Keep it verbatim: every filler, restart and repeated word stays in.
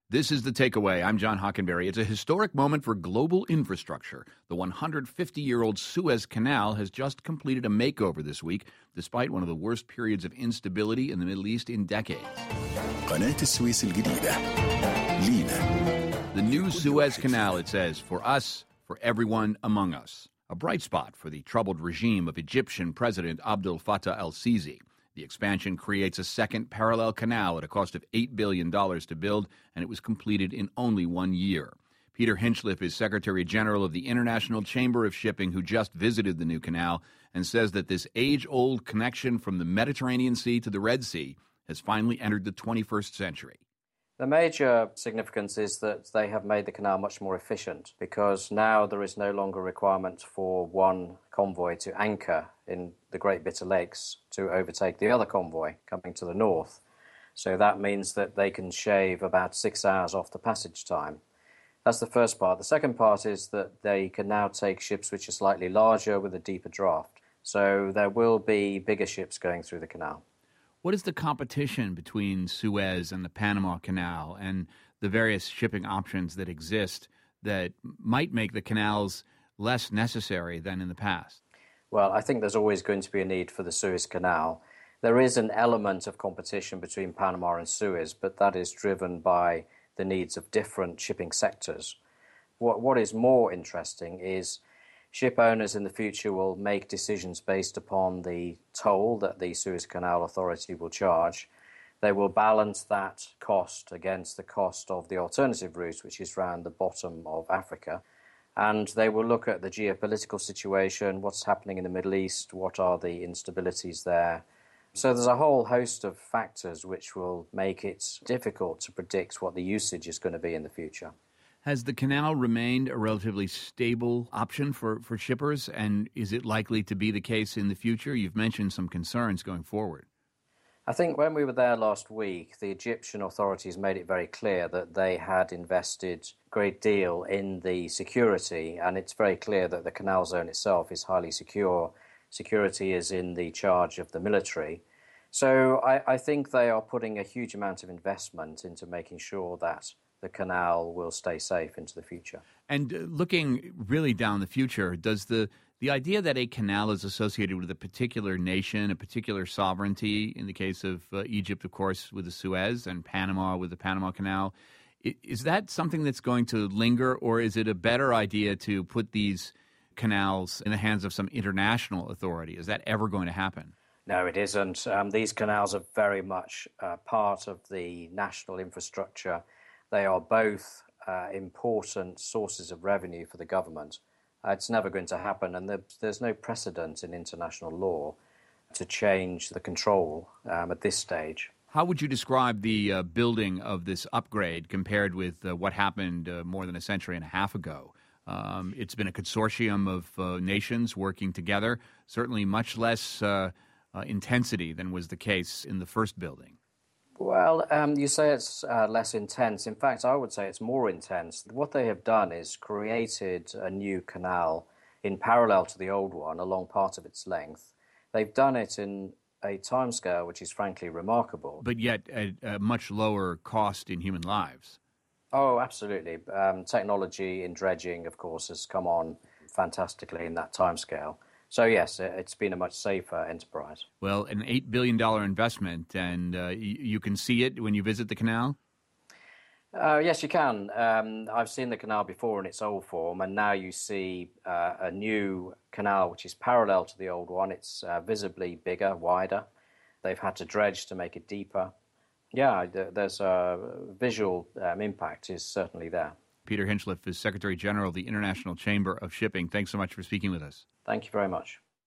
This is The Takeaway. I'm John Hockenberry. It's a historic moment for global infrastructure. The one hundred fifty-year-old Suez Canal has just completed a makeover this week, despite one of the worst periods of instability in the Middle East in decades. قناة السويس الجديدة لينا. The new Suez Canal, it says, for us, for everyone among us. A bright spot for the troubled regime of Egyptian President Abdel Fattah el-Sisi. The expansion creates a second parallel canal at a cost of eight billion dollars to build, and it was completed in only one year. Peter Hinchliffe is Secretary General of the International Chamber of Shipping, who just visited the new canal and says that this age-old connection from the Mediterranean Sea to the Red Sea has finally entered the twenty-first century. The major significance is that they have made the canal much more efficient because now there is no longer requirement for one convoy to anchor in the Great Bitter Lakes to overtake the other convoy coming to the north. So that means that they can shave about six hours off the passage time. That's the first part. The second part is that they can now take ships which are slightly larger with a deeper draft. So there will be bigger ships going through the canal. What is the competition between Suez and the Panama Canal and the various shipping options that exist that might make the canals less necessary than in the past? Well, I think there's always going to be a need for the Suez Canal. There is an element of competition between Panama and Suez, but that is driven by the needs of different shipping sectors. What, what is more interesting is ship owners in the future will make decisions based upon the toll that the Suez Canal Authority will charge. They will balance that cost against the cost of the alternative route, which is around the bottom of Africa. And they will look at the geopolitical situation, what's happening in the Middle East, what are the instabilities there. So there's a whole host of factors which will make it difficult to predict what the usage is going to be in the future. Has the canal remained a relatively stable option for, for shippers, and is it likely to be the case in the future? You've mentioned some concerns going forward. I think when we were there last week, the Egyptian authorities made it very clear that they had invested a great deal in the security, and it's very clear that the canal zone itself is highly secure. Security is in the charge of the military. So I, I think they are putting a huge amount of investment into making sure that the canal will stay safe into the future. And uh, looking really down the future, does the, the idea that a canal is associated with a particular nation, a particular sovereignty, in the case of uh, Egypt, of course, with the Suez, and Panama with the Panama Canal, is that something that's going to linger, or is it a better idea to put these canals in the hands of some international authority? Is that ever going to happen? No, it isn't. Um, these canals are very much uh, part of the national infrastructure. They are both uh, important sources of revenue for the government. Uh, it's never going to happen, and there, there's no precedent in international law to change the control um, at this stage. How would you describe the uh, building of this upgrade compared with uh, what happened uh, more than a century and a half ago? Um, it's been a consortium of uh, nations working together, certainly much less uh, uh, intensity than was the case in the first building. Well, um, you say it's uh, less intense. In fact, I would say it's more intense. What they have done is created a new canal in parallel to the old one along part of its length. They've done it in a timescale which is frankly remarkable. But yet at a much lower cost in human lives. Oh, absolutely. Um, technology in dredging, of course, has come on fantastically in that timescale. So, yes, it's been a much safer enterprise. Well, an eight billion dollars investment, and uh, y- you can see it when you visit the canal? Uh, yes, you can. Um, I've seen the canal before in its old form, and now you see uh, a new canal which is parallel to the old one. It's uh, visibly bigger, wider. They've had to dredge to make it deeper. Yeah, there's a visual um, impact is certainly there. Peter Hinchliffe is Secretary General of the International Chamber of Shipping. Thanks so much for speaking with us. Thank you very much.